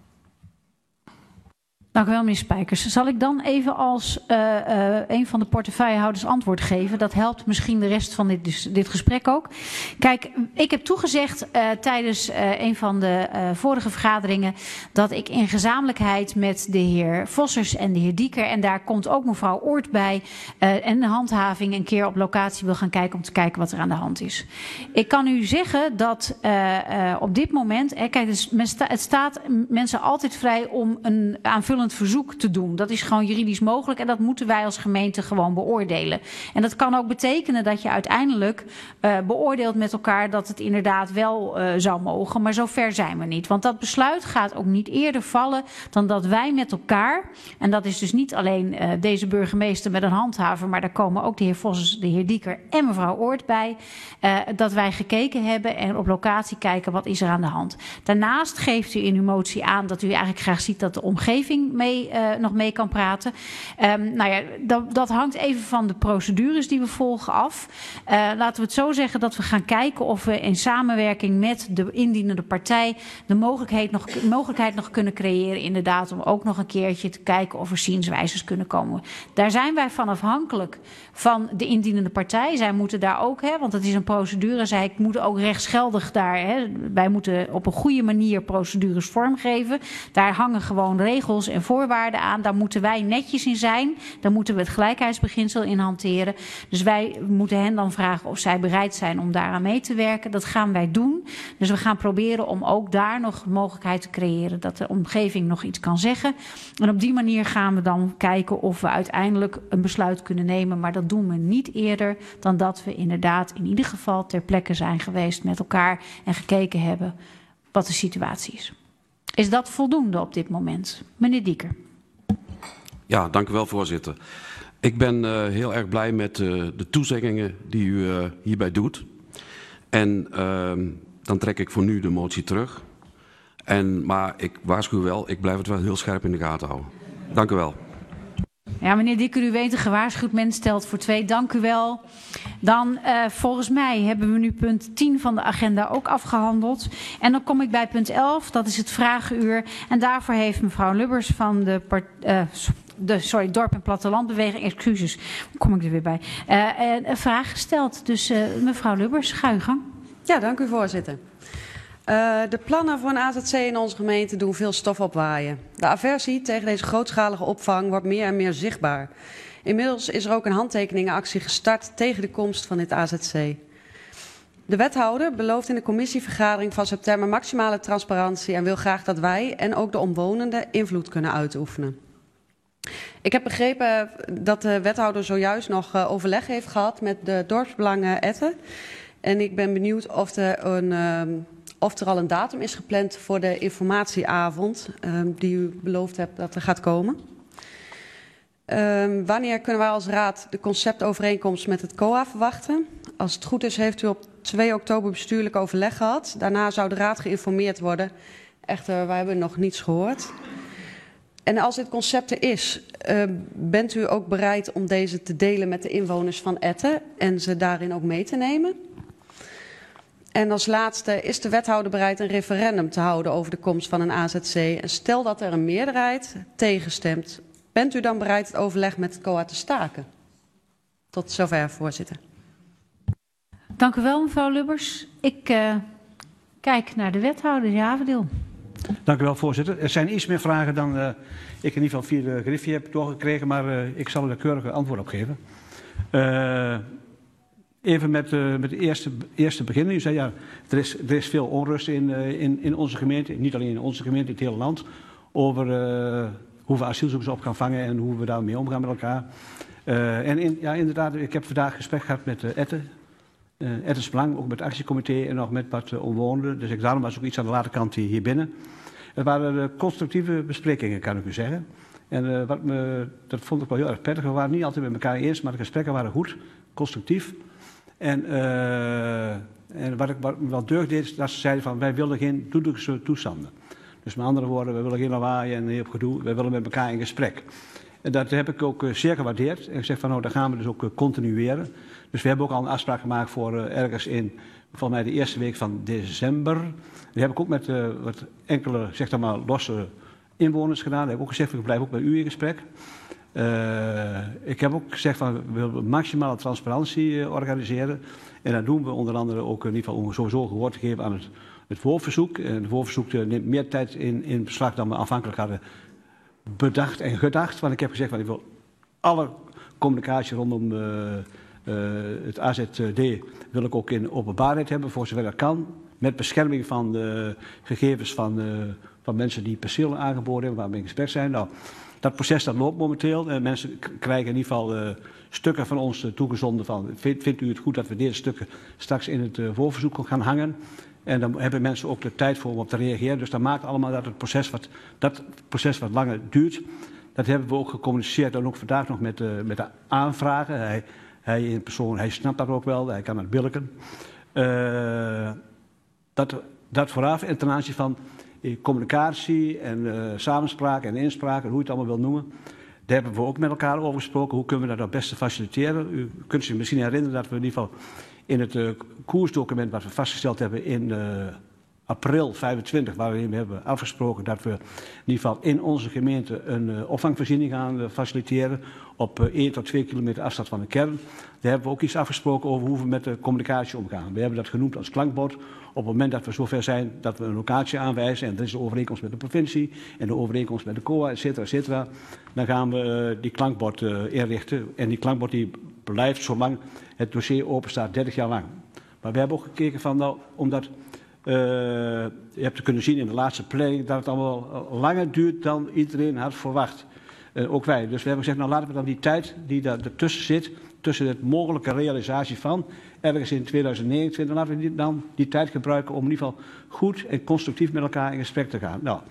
Dank u wel, meneer Spijkers. Zal ik dan even als uh, uh, een van de portefeuillehouders antwoord geven? Dat helpt misschien de rest van dit, dit gesprek ook. Kijk, ik heb toegezegd uh, tijdens uh, een van de uh, vorige vergaderingen dat ik in gezamenlijkheid met de heer Vossers en de heer Dieker, en daar komt ook mevrouw Oort bij, uh, en de handhaving een keer op locatie wil gaan kijken om te kijken wat er aan de hand is. Ik kan u zeggen dat uh, uh, op dit moment, hè, kijk, dus men sta, het staat mensen altijd vrij om een aanvullend verzoek te doen. Dat is gewoon juridisch mogelijk en dat moeten wij als gemeente gewoon beoordelen. En dat kan ook betekenen dat je uiteindelijk uh, beoordeelt met elkaar dat het inderdaad wel uh, zou mogen, maar zover zijn we niet. Want dat besluit gaat ook niet eerder vallen dan dat wij met elkaar, en dat is dus niet alleen uh, deze burgemeester met een handhaver, maar daar komen ook de heer Vossers, de heer Dieker en mevrouw Oort bij, uh, dat wij gekeken hebben en op locatie kijken wat is er aan de hand. Daarnaast geeft u in uw motie aan dat u eigenlijk graag ziet dat de omgeving Mee, uh, nog mee kan praten. Um, nou ja, dat, dat hangt even van de procedures die we volgen af. Uh, laten we het zo zeggen dat we gaan kijken of we in samenwerking met de indienende partij de mogelijkheid nog, mogelijkheid nog kunnen creëren, inderdaad, om ook nog een keertje te kijken of er zienswijzes kunnen komen. Daar zijn wij van afhankelijk van de indienende partij. Zij moeten daar ook, hè, want het is een procedure, zij moeten ook rechtsgeldig daar, hè, wij moeten op een goede manier procedures vormgeven. Daar hangen gewoon regels en voorwaarden aan. Daar moeten wij netjes in zijn. Daar moeten we het gelijkheidsbeginsel in hanteren. Dus wij moeten hen dan vragen of zij bereid zijn om daaraan mee te werken. Dat gaan wij doen. Dus we gaan proberen om ook daar nog de mogelijkheid te creëren dat de omgeving nog iets kan zeggen. En op die manier gaan we dan kijken of we uiteindelijk een besluit kunnen nemen. Maar dat doen we niet eerder dan dat we inderdaad in ieder geval ter plekke zijn geweest met elkaar en gekeken hebben wat de situatie is. Is dat voldoende op dit moment? Meneer Dieker. Ja, dank u wel, voorzitter. Ik ben uh, heel erg blij met uh, de toezeggingen die u uh, hierbij doet. En uh, dan trek ik voor nu de motie terug. En, maar ik waarschuw wel, ik blijf het wel heel scherp in de gaten houden. Dank u wel. Ja, meneer Dieker, u weet een gewaarschuwd mens stelt voor twee. Dank u wel. Dan, uh, volgens mij, hebben we nu punt tien van de agenda ook afgehandeld. En dan kom ik bij punt elf, dat is het vragenuur. En daarvoor heeft mevrouw Lubbers van de, part, uh, de sorry, Dorp- en Plattelandbeweging, excuses, kom ik er weer bij, uh, een vraag gesteld. Dus uh, mevrouw Lubbers, ga uw gang. Ja, dank u, voorzitter. Uh, de plannen voor een A Z C in onze gemeente doen veel stof opwaaien. De aversie tegen deze grootschalige opvang wordt meer en meer zichtbaar. Inmiddels is er ook een handtekeningenactie gestart tegen de komst van dit A Z C. De wethouder belooft in de commissievergadering van september maximale transparantie en wil graag dat wij en ook de omwonenden invloed kunnen uitoefenen. Ik heb begrepen dat de wethouder zojuist nog uh, overleg heeft gehad met de dorpsbelangen Etten. En ik ben benieuwd of er een... Uh, of er al een datum is gepland voor de informatieavond uh, die u beloofd hebt dat er gaat komen. Uh, wanneer kunnen wij als raad de conceptovereenkomst met het C O A verwachten? Als het goed is heeft u op twee oktober bestuurlijk overleg gehad. Daarna zou de raad geïnformeerd worden. Echter, wij hebben nog niets gehoord. En als dit concept er is, uh, bent u ook bereid om deze te delen met de inwoners van Etten en ze daarin ook mee te nemen? En als laatste, is de wethouder bereid een referendum te houden over de komst van een A Z C? En stel dat er een meerderheid tegenstemt, bent u dan bereid het overleg met het C O A te staken? Tot zover, voorzitter. Dank u wel, mevrouw Lubbers. Ik uh, kijk naar de wethouder, de heer Haverdeel. Dank u wel, voorzitter. Er zijn iets meer vragen dan uh, ik in ieder geval via de griffie heb doorgekregen, maar uh, ik zal er een keurige antwoord op geven. Uh, even met, uh, met het eerste, eerste beginnen. U zei ja, er is, er is veel onrust in, uh, in, in onze gemeente, niet alleen in onze gemeente, in het hele land, over uh, hoe we asielzoekers op gaan vangen en hoe we daarmee omgaan met elkaar. Uh, en in, ja, inderdaad, ik heb vandaag gesprek gehad met uh, Etten. Uh, Ettens Belang, ook met het actiecomité en nog met wat uh, omwonenden. Dus ik, daarom was ook iets aan de late kant hier, hier binnen. Het waren uh, constructieve besprekingen, kan ik u zeggen. En uh, wat me, dat vond ik wel heel erg prettig. We waren niet altijd met elkaar eens, maar de gesprekken waren goed, constructief. En, uh, en wat ik wat me wel deugd deed, is dat ze zeiden van wij willen geen doellijke toestanden. Dus met andere woorden, we willen geen lawaai en heel gedoe. We willen met elkaar in gesprek. En dat heb ik ook uh, zeer gewaardeerd. En ik zeg van nou, dat gaan we dus ook uh, continueren. Dus we hebben ook al een afspraak gemaakt voor uh, ergens in, volgens mij de eerste week van december. Die heb ik ook met uh, wat enkele, zeg dan maar, losse inwoners gedaan. Dat heb ik ook gezegd, ik blijf ook met u in gesprek. Uh, ik heb ook gezegd van we willen maximale transparantie uh, organiseren. En dat doen we onder andere ook in ieder geval om sowieso gehoor te geven aan het, het voorverzoek. En het voorverzoek uh, neemt meer tijd in, in beslag dan we afhankelijk hadden bedacht en gedacht. Want ik heb gezegd van ik wil alle communicatie rondom uh, uh, het A Z D wil ik ook in openbaarheid hebben voor zover dat kan. Met bescherming van de gegevens van, uh, van mensen die percelen aangeboden hebben, waar we in gesprek zijn. Nou, dat proces dat loopt momenteel. Uh, mensen krijgen in ieder geval uh, stukken van ons uh, toegezonden van vindt, vindt u het goed dat we deze stukken straks in het uh, voorverzoek gaan hangen. En dan hebben mensen ook de tijd voor om op te reageren. Dus dat maakt allemaal dat het proces wat, dat proces wat langer duurt. Dat hebben we ook gecommuniceerd en ook vandaag nog met, uh, met de aanvragen. Hij, hij in persoon, hij snapt dat ook wel, hij kan het billiken. Uh, dat, dat vooraf en ten aanzien van uh, communicatie en uh, samenspraak en inspraak en hoe je het allemaal wil noemen. Daar hebben we ook met elkaar over gesproken. Hoe kunnen we dat het beste faciliteren? U kunt zich misschien herinneren dat we in ieder geval in het uh, koersdocument wat we vastgesteld hebben in uh, april vijfentwintig, waarin we hebben afgesproken dat we in ieder geval in onze gemeente een uh, opvangvoorziening gaan uh, faciliteren op uh, één tot twee kilometer afstand van de kern. Daar hebben we ook iets afgesproken over hoe we met de communicatie omgaan. We hebben dat genoemd als klankbord. Op het moment dat we zover zijn dat we een locatie aanwijzen en er is de overeenkomst met de provincie en de overeenkomst met de C O A, et cetera, et cetera, dan gaan we uh, die klankbord uh, inrichten. En die klankbord die blijft zolang het dossier open staat, dertig jaar lang. Maar we hebben ook gekeken van, nou, omdat uh, je hebt te kunnen zien in de laatste planning dat het allemaal langer duurt dan iedereen had verwacht. Uh, ook wij. Dus we hebben gezegd, nou laten we dan die tijd die daar ertussen zit, tussen het mogelijke realisatie van, ergens in tweeduizend negenentwintig, laten we die, dan die tijd gebruiken om in ieder geval goed en constructief met elkaar in gesprek te gaan. Nou,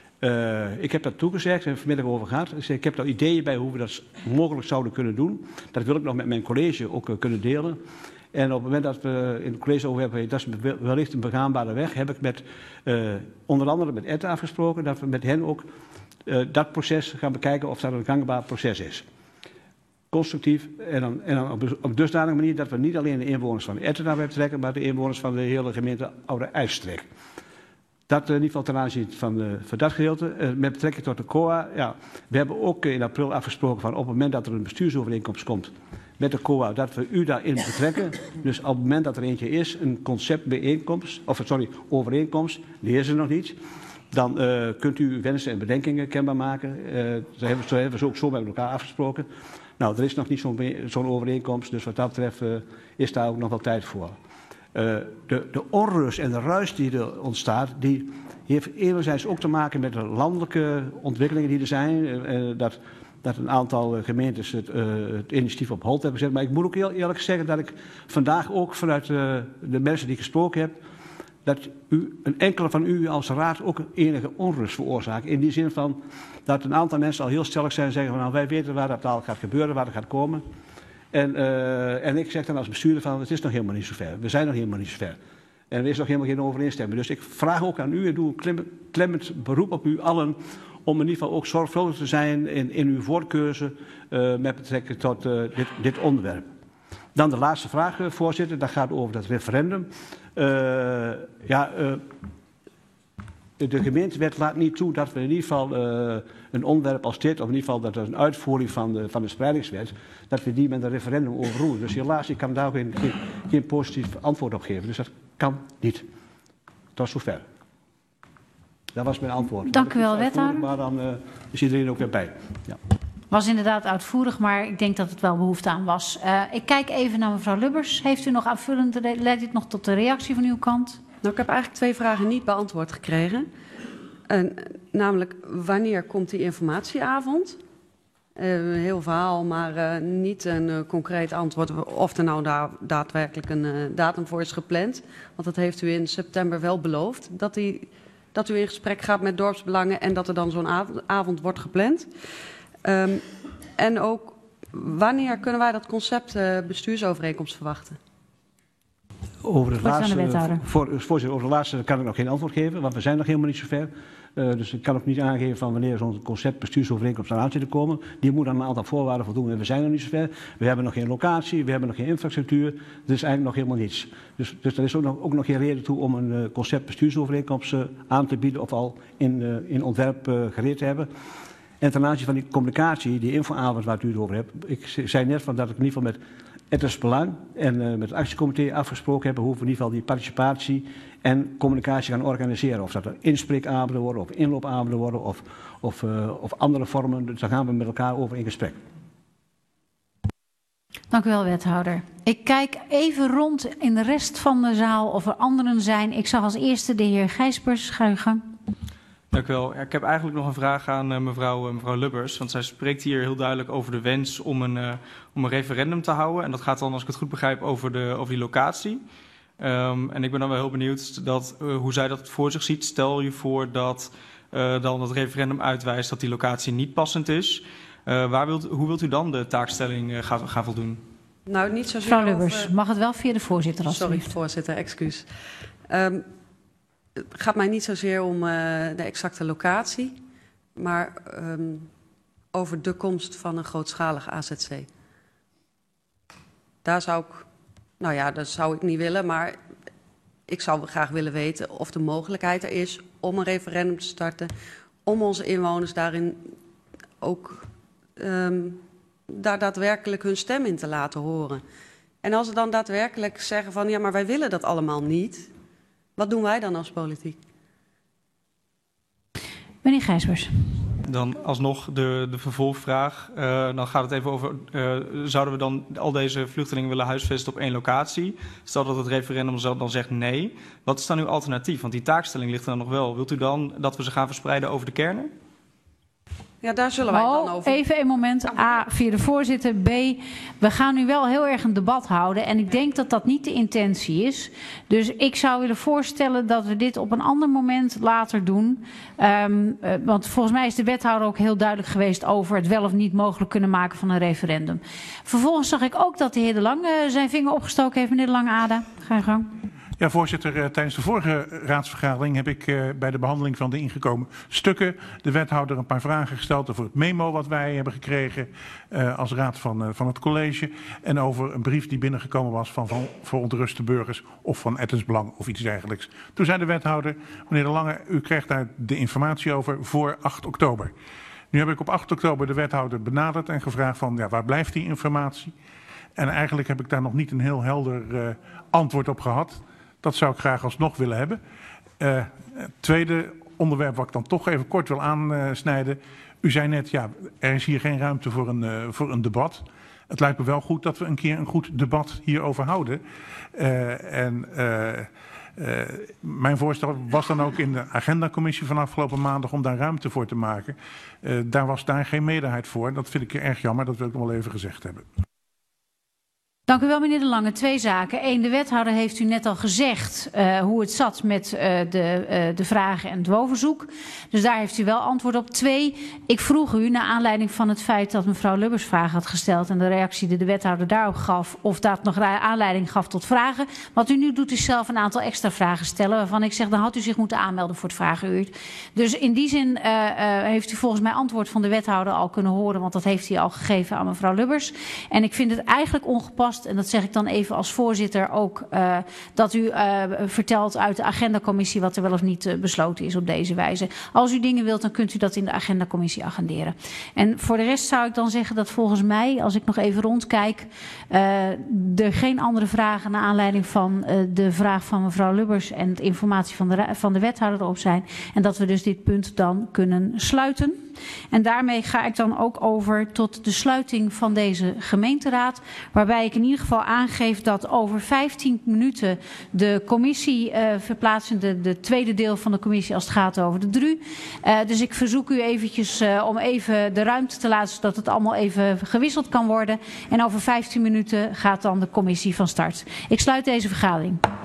uh, ik heb dat toegezegd en vanmiddag over gehad. Dus ik heb daar ideeën bij hoe we dat mogelijk zouden kunnen doen. Dat wil ik nog met mijn college ook uh, kunnen delen. En op het moment dat we in het college over hebben, dat is wellicht een begaanbare weg, heb ik met uh, onder andere met Etten afgesproken dat we met hen ook uh, dat proces gaan bekijken of dat een gangbaar proces is. Constructief en dan, en dan op, op dusdanige manier dat we niet alleen de inwoners van Etten daarbij betrekken, maar de inwoners van de hele gemeente Oude IJsstreek. Dat in ieder geval ten aanzien van, uh, van dat gedeelte. Uh, met betrekking tot de C O A, ja, we hebben ook in april afgesproken van op het moment dat er een bestuursovereenkomst komt met de C O A, dat we u daarin betrekken. Dus op het moment dat er eentje is, een conceptbijeenkomst, of sorry, overeenkomst, die is er nog niet. Dan uh, kunt u uw wensen en bedenkingen kenbaar maken. Uh, zo hebben, zo hebben we ook zo met elkaar afgesproken. Nou, er is nog niet zo'n zo'n overeenkomst, dus wat dat betreft uh, is daar ook nog wel tijd voor. Uh, de, de onrust en de ruis die er ontstaat, die heeft enerzijds ook te maken met de landelijke ontwikkelingen die er zijn. Uh, dat, dat een aantal uh, gemeentes het, uh, het initiatief op hold hebben gezet. Maar ik moet ook heel eerlijk zeggen dat ik vandaag ook vanuit uh, de mensen die ik gesproken heb, dat u, een enkele van u als raad ook enige onrust veroorzaakt. In die zin van dat een aantal mensen al heel stellig zijn en zeggen van nou, wij weten waar dat al gaat gebeuren, waar dat gaat komen. En, uh, en ik zeg dan als bestuurder van het is nog helemaal niet zo ver. We zijn nog helemaal niet zo ver. En er is nog helemaal geen overeenstemming. Dus ik vraag ook aan u en doe een klemmend beroep op u allen om in ieder geval ook zorgvuldig te zijn in, in uw voorkeuze uh, met betrekking tot uh, dit, dit onderwerp. Dan de laatste vraag, uh, voorzitter. Dat gaat over dat referendum. Uh, ja, uh, de gemeentewet laat niet toe dat we in ieder geval uh, een onderwerp als dit, of in ieder geval dat er een uitvoering van de, van de spreidingswet, dat we die met een referendum overroelen. Dus helaas, ik kan daar geen, geen, geen positief antwoord op geven. Dus dat kan niet. Tot zover. Dat was mijn antwoord. Dank u wel, wethouder. Maar dan uh, is iedereen ook weer bij. Ja. Was inderdaad uitvoerig, maar ik denk dat het wel behoefte aan was. Uh, ik kijk even naar mevrouw Lubbers. Heeft u nog aanvullend, leidt dit nog tot de reactie van uw kant? Nou, ik heb eigenlijk twee vragen niet beantwoord gekregen. Uh, namelijk, wanneer komt die informatieavond? Uh, een heel verhaal, maar uh, niet een uh, concreet antwoord of er nou da daadwerkelijk een uh, datum voor is gepland. Want dat heeft u in september wel beloofd, dat, die, dat u in gesprek gaat met dorpsbelangen en dat er dan zo'n av avond wordt gepland. Um, en ook, wanneer kunnen wij dat concept uh, bestuursovereenkomst verwachten? Over het laatste, voor, voorzitter, over de laatste kan ik nog geen antwoord geven, want we zijn nog helemaal niet zo ver. Uh, dus ik kan ook niet aangeven van wanneer zo'n concept bestuursovereenkomst aan zit te komen. Die moet aan een aantal voorwaarden voldoen en we zijn nog niet zo ver. We hebben nog geen locatie, we hebben nog geen infrastructuur. Er is eigenlijk nog helemaal niets. Dus, dus er is ook nog, ook nog geen reden toe om een uh, concept bestuursovereenkomst uh, aan te bieden of al in, uh, in ontwerp uh, gereed te hebben. En ten aanzien van die communicatie, die infoavond waar u het over hebt. Ik zei net van dat ik in ieder geval met Etters Belang en uh, met het actiecomité afgesproken heb hoe we in ieder geval die participatie en communicatie gaan organiseren. Of dat er inspreekavonden worden, of inloopavonden worden, of, of, uh, of andere vormen. Dus daar gaan we met elkaar over in gesprek. Dank u wel, wethouder. Ik kijk even rond in de rest van de zaal of er anderen zijn. Ik zag als eerste de heer Gijsbers. Ga uw gang. Dank u wel. Ja, ik heb eigenlijk nog een vraag aan uh, mevrouw, uh, mevrouw Lubbers. Want zij spreekt hier heel duidelijk over de wens om een, uh, om een referendum te houden. En dat gaat dan, als ik het goed begrijp, over, de, over die locatie. Um, en ik ben dan wel heel benieuwd dat, uh, hoe zij dat voor zich ziet. Stel je voor dat uh, dan het referendum uitwijst dat die locatie niet passend is. Uh, waar wilt, hoe wilt u dan de taakstelling uh, gaan, gaan voldoen? Nou, niet zozeer mevrouw Lubbers, over... mag het wel via de voorzitter alstublieft? Sorry, voorzitter, excuus. Um, Het gaat mij niet zozeer om uh, de exacte locatie, maar um, over de komst van een grootschalig A Z C. Daar zou ik, nou ja, dat zou ik niet willen, maar ik zou graag willen weten of de mogelijkheid er is om een referendum te starten, om onze inwoners daarin ook um, daar daadwerkelijk hun stem in te laten horen. En als ze dan daadwerkelijk zeggen van ja, maar wij willen dat allemaal niet. Wat doen wij dan als politiek? Meneer Gijsbers. Dan alsnog de, de vervolgvraag. Uh, dan gaat het even over, uh, zouden we dan al deze vluchtelingen willen huisvesten op één locatie? Stel dat het referendum dan zegt nee. Wat is dan uw alternatief? Want die taakstelling ligt er dan nog wel. Wilt u dan dat we ze gaan verspreiden over de kernen? Ja, daar zullen wij oh, dan over... Even een moment. A, via de voorzitter. B, we gaan nu wel heel erg een debat houden. En ik denk dat dat niet de intentie is. Dus ik zou willen voorstellen dat we dit op een ander moment later doen. Um, uh, want volgens mij is de wethouder ook heel duidelijk geweest over het wel of niet mogelijk kunnen maken van een referendum. Vervolgens zag ik ook dat de heer De Lang uh, zijn vinger opgestoken heeft. Meneer De Lange, Ada, ga je gang. Ja, voorzitter, uh, tijdens de vorige raadsvergadering heb ik uh, bij de behandeling van de ingekomen stukken de wethouder een paar vragen gesteld over het memo wat wij hebben gekregen uh, als raad van, uh, van het college. En over een brief die binnengekomen was van, van verontruste burgers of van Ettens Belang of iets dergelijks. Toen zei de wethouder, meneer De Lange, u krijgt daar de informatie over voor acht oktober. Nu heb ik op acht oktober de wethouder benaderd en gevraagd van ja, waar blijft die informatie? En eigenlijk heb ik daar nog niet een heel helder uh, antwoord op gehad. Dat zou ik graag alsnog willen hebben. Uh, het tweede onderwerp wat ik dan toch even kort wil aansnijden. U zei net, ja, er is hier geen ruimte voor een, uh, voor een debat. Het lijkt me wel goed dat we een keer een goed debat hierover houden. Uh, en uh, uh, mijn voorstel was dan ook in de agendacommissie van afgelopen maandag om daar ruimte voor te maken. Uh, daar was daar geen meerderheid voor. Dat vind ik erg jammer, dat wil ik nog wel even gezegd hebben. Dank u wel, meneer De Lange. Twee zaken. Eén, de wethouder heeft u net al gezegd uh, hoe het zat met uh, de, uh, de vragen en het woonverzoek. Dus daar heeft u wel antwoord op. Twee, ik vroeg u, naar aanleiding van het feit dat mevrouw Lubbers vragen had gesteld en de reactie die de wethouder daarop gaf, of dat nog aanleiding gaf tot vragen. Wat u nu doet is zelf een aantal extra vragen stellen, waarvan ik zeg, dan had u zich moeten aanmelden voor het vragenuur. Dus in die zin uh, uh, heeft u volgens mij antwoord van de wethouder al kunnen horen, want dat heeft hij al gegeven aan mevrouw Lubbers. En ik vind het eigenlijk ongepast, en dat zeg ik dan even als voorzitter ook, uh, dat u uh, vertelt uit de agendacommissie wat er wel of niet uh, besloten is op deze wijze. Als u dingen wilt, dan kunt u dat in de agendacommissie agenderen. En voor de rest zou ik dan zeggen dat volgens mij, als ik nog even rondkijk, uh, er geen andere vragen naar aanleiding van uh, de vraag van mevrouw Lubbers en de informatie van de, van de wethouder erop zijn. En dat we dus dit punt dan kunnen sluiten. En daarmee ga ik dan ook over tot de sluiting van deze gemeenteraad. Waarbij ik in ieder geval aangeef dat over vijftien minuten de commissie uh, verplaatsen. De, de tweede deel van de commissie als het gaat over de D R U. Uh, dus ik verzoek u eventjes uh, om even de ruimte te laten zodat het allemaal even gewisseld kan worden. En over vijftien minuten gaat dan de commissie van start. Ik sluit deze vergadering.